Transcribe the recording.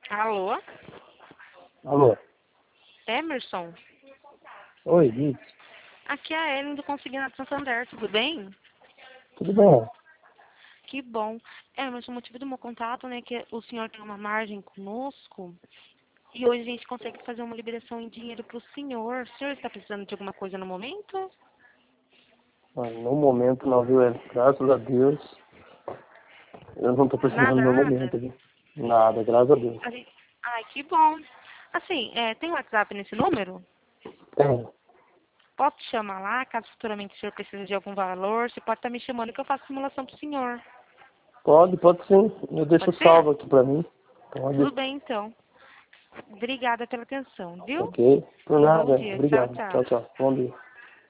Alô? Alô? Emerson? Oi, Liz. Aqui é a Ellen do Consignado Santander, tudo bem? Tudo bem? Que bom. Emerson, o motivo do meu contato, né, é que o senhor tem uma margem conosco e hoje a gente consegue fazer uma liberação em dinheiro para o senhor. O senhor está precisando de alguma coisa no momento? No momento não, viu? Graças a Deus. Eu não tô precisando Nada, no nada? momento, viu? Nada, graças a Deus. Ai, que bom. Assim, tem WhatsApp nesse número? Tem. Posso te chamar lá, caso futuramente o senhor precise de algum valor? Você pode estar me chamando que eu faço simulação para o senhor. Pode sim. Eu deixo Pode ser? salvo aqui pra mim. Pode. Tudo bem, então. Obrigada pela atenção, viu? Ok. Por Um bom nada. dia. Tchau, Obrigado. tchau. Tchau, tchau. Bom dia.